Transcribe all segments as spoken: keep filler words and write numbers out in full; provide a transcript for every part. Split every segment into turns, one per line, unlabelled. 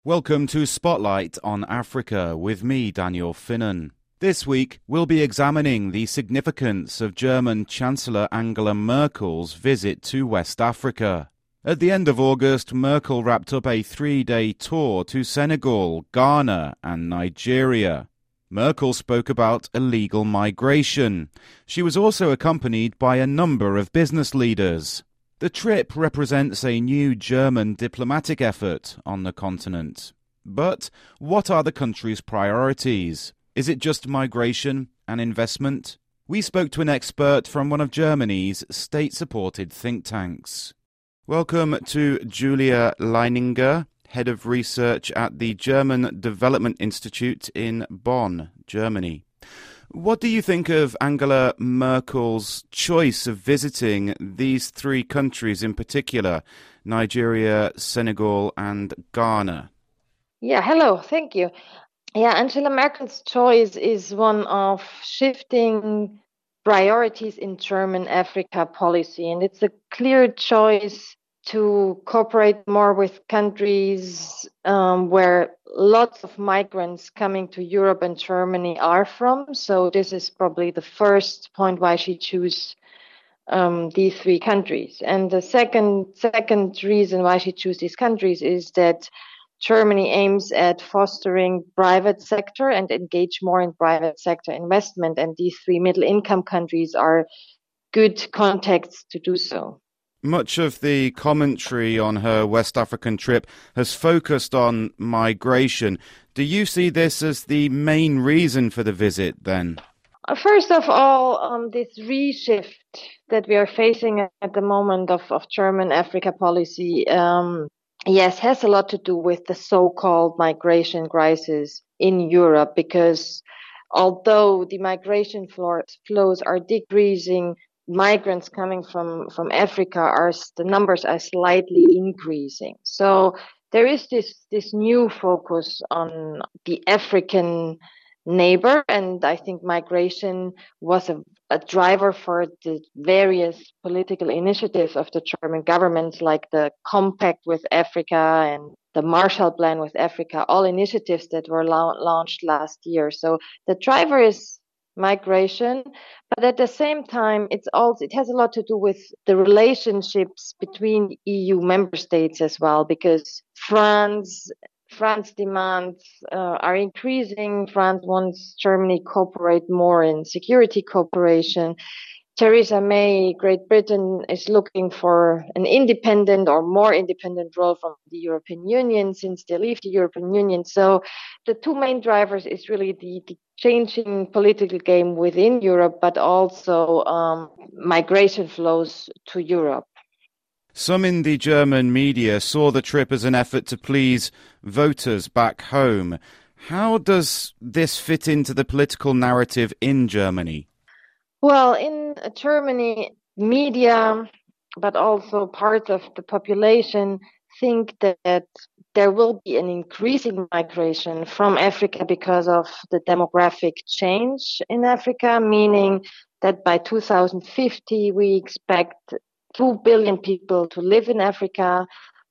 Welcome to Spotlight on Africa with me, Daniel Finnan. This week, we'll be examining the significance of German Chancellor Angela Merkel's visit to West Africa. At the end of August, Merkel wrapped up a three-day tour to Senegal, Ghana, and Nigeria. Merkel spoke about illegal migration. She was also accompanied by a number of business leaders. The trip represents a new German diplomatic effort on the continent. But what are the country's priorities? Is it just migration and investment? We spoke to an expert from one of Germany's state-supported think tanks. Welcome to Julia Leininger, Head of Research at the German Development Institute in Bonn, Germany. What do you think of Angela Merkel's choice of visiting these three countries in particular, Nigeria, Senegal, and Ghana?
Yeah, hello, thank you. Yeah, Angela Merkel's choice is one of shifting priorities in German Africa policy, and it's a clear choice to cooperate more with countries um, where lots of migrants coming to Europe and Germany are from. So this is probably the first point why she chose um, these three countries. And the second second reason why she chose these countries is that Germany aims at fostering private sector and engage more in private sector investment. And these three middle income countries are good contexts to do so.
Much of the commentary on her West African trip has focused on migration. Do you see this as the main reason for the visit, then?
First of all, um, this reshift that we are facing at the moment of, of German Africa policy, um, yes, has a lot to do with the so-called migration crisis in Europe, because although the migration flows are decreasing, migrants coming from, from Africa are the numbers are slightly increasing. So there is this this new focus on the African neighbor, and I think migration was a, a driver for the various political initiatives of the German government, like the Compact with Africa and the Marshall Plan with Africa, all initiatives that were la- launched last year. So the driver is migration, but at the same time, it's also it has a lot to do with the relationships between E U member states as well, because France France demands uh, are increasing. France wants Germany cooperate more in security cooperation. Theresa May, Great Britain, is looking for an independent or more independent role from the European Union since they leave the European Union. So the two main drivers is really the, the changing political game within Europe, but also um, migration flows to Europe.
Some in the German media saw the trip as an effort to please voters back home. How does this fit into the political narrative in Germany?
Well, in Germany, media, but also parts of the population think that there will be an increasing migration from Africa because of the demographic change in Africa, meaning that by two thousand fifty, we expect two billion people to live in Africa,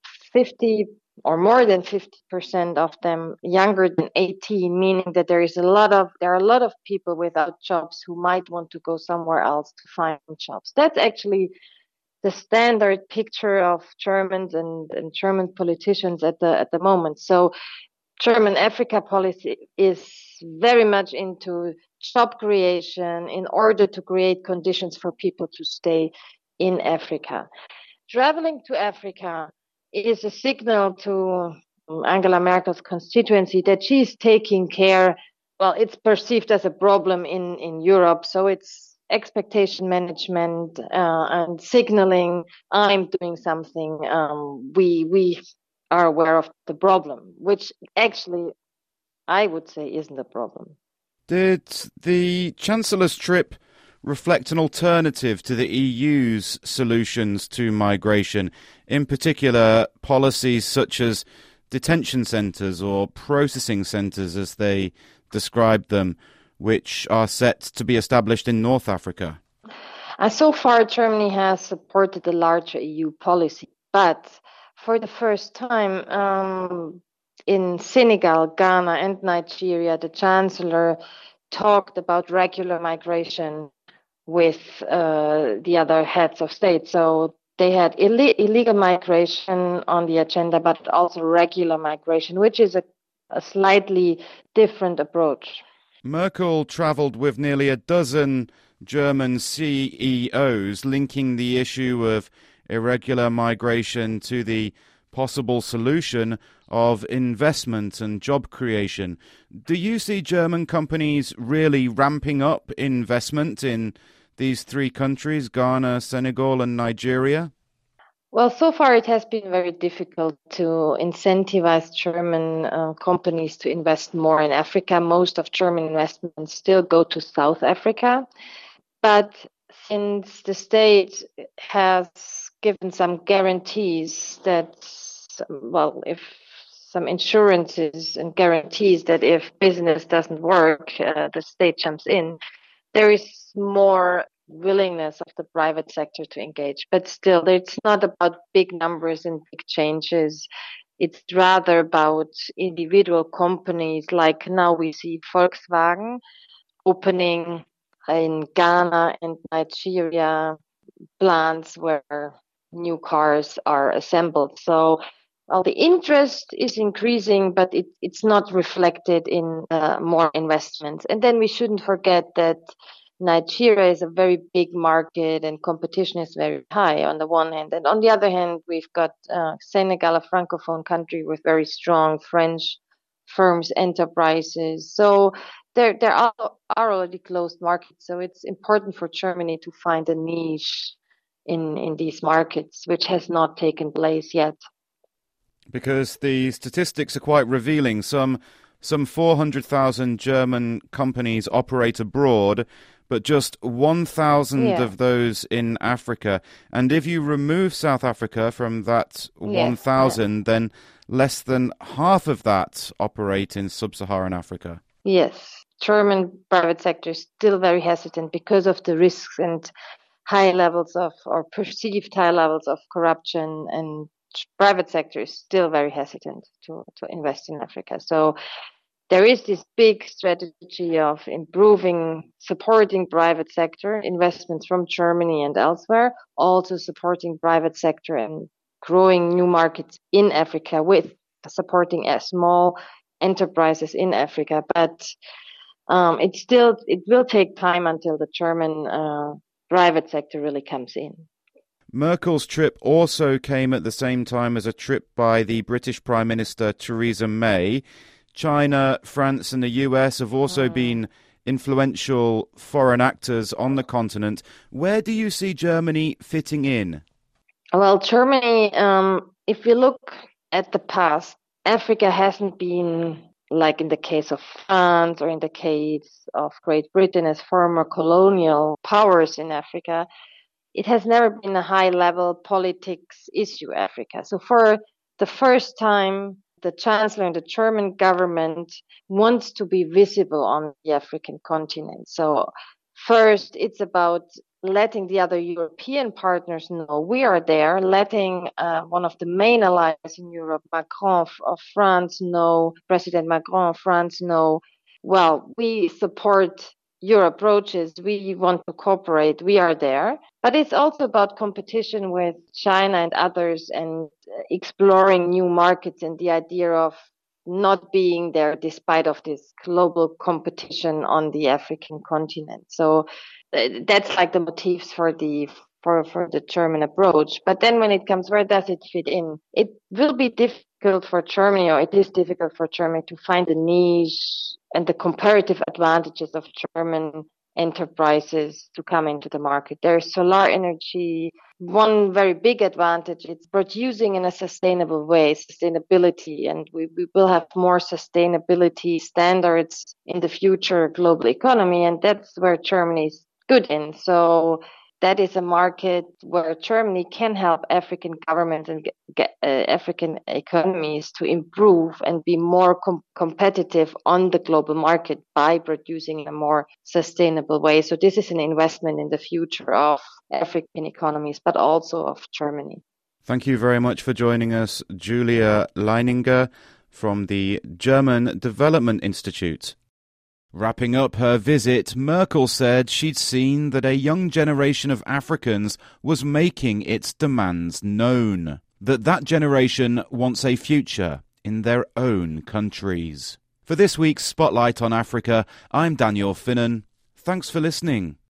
fifty or more than fifty percent of them younger than eighteen, meaning that there is a lot of there are a lot of people without jobs who might want to go somewhere else to find jobs. That's actually the standard picture of Germans and, and German politicians at the at the moment. So German Africa policy is very much into job creation in order to create conditions for people to stay in Africa. Traveling to Africa is a signal to Angela Merkel's constituency that she's taking care. Well, it's perceived as a problem in, in Europe, so it's expectation management uh, and signaling I'm doing something. Um, we we are aware of the problem, which actually I would say isn't a problem.
Did the Chancellor's trip reflect an alternative to the E U's solutions to migration, in particular policies such as detention centres or processing centres, as they described them, which are set to be established in North Africa?
Uh, so far, Germany has supported the larger E U policy, but for the first time, um, in Senegal, Ghana, and Nigeria, the chancellor talked about regular migration with uh, the other heads of state. So they had Ill- illegal migration on the agenda, but also regular migration, which is a, a slightly different approach.
Merkel travelled with nearly a dozen German C E Os, linking the issue of irregular migration to the possible solution of investment and job creation. Do you see German companies really ramping up investment in these three countries, Ghana, Senegal and Nigeria?
Well, so far it has been very difficult to incentivize German uh, companies to invest more in Africa. Most of German investments still go to South Africa. But since the state has given some guarantees that, well, if some insurances and guarantees that if business doesn't work, uh, the state jumps in, there is more willingness of the private sector to engage. But still, it's not about big numbers and big changes. It's rather about individual companies, like now we see Volkswagen opening in Ghana and Nigeria plants where new cars are assembled. So well, the interest is increasing, but it, it's not reflected in uh, more investments. And then we shouldn't forget that Nigeria is a very big market and competition is very high on the one hand. And on the other hand, we've got uh, Senegal, a francophone country with very strong French firms, enterprises. So there, there are, are already closed markets. So it's important for Germany to find a niche in, in these markets, which has not taken place yet.
Because the statistics are quite revealing. Some some four hundred thousand German companies operate abroad, but just one thousand yeah. of those in Africa. And if you remove South Africa from that yes, one thousand, yeah. then less than half of that operate in sub-Saharan Africa.
Yes, German private sector is still very hesitant because of the risks and high levels of, or perceived high levels of corruption, and private sector is still very hesitant to, to invest in Africa. So there is this big strategy of improving, supporting private sector investments from Germany and elsewhere, also supporting private sector and growing new markets in Africa with supporting a small enterprises in Africa. But um, it still, it will take time until the German uh, private sector really comes in.
Merkel's trip also came at the same time as a trip by the British Prime Minister Theresa May. China, France and the U S have also mm. been influential foreign actors on the continent. Where do you see Germany fitting in?
Well, Germany, um, if we look at the past, Africa hasn't been, like in the case of France or in the case of Great Britain as former colonial powers in Africa, it has never been a high-level politics issue, Africa. So for the first time, the Chancellor and the German government wants to be visible on the African continent. So first, it's about letting the other European partners know we are there, letting uh, one of the main allies in Europe, Macron of France, know, President Macron of France know, well, we support your approaches, we want to cooperate, we are there. But it's also about competition with China and others and exploring new markets and the idea of not being there despite of this global competition on the African continent. So that's like the motifs for the for, for the German approach. But then when it comes, where does it fit in? It will be difficult for Germany, or it is difficult for Germany to find the niche and the comparative advantages of German enterprises to come into the market. There's solar energy. One very big advantage, it's producing in a sustainable way, sustainability, and we, we will have more sustainability standards in the future global economy, and that's where Germany is good in. So that is a market where Germany can help African governments and get, uh, African economies to improve and be more com- competitive on the global market by producing in a more sustainable way. So this is an investment in the future of African economies, but also of Germany.
Thank you very much for joining us, Julia Leininger, from the German Development Institute. Wrapping up her visit, Merkel said she'd seen that a young generation of Africans was making its demands known, that that generation wants a future in their own countries. For this week's Spotlight on Africa, I'm Daniel Finnan. Thanks for listening.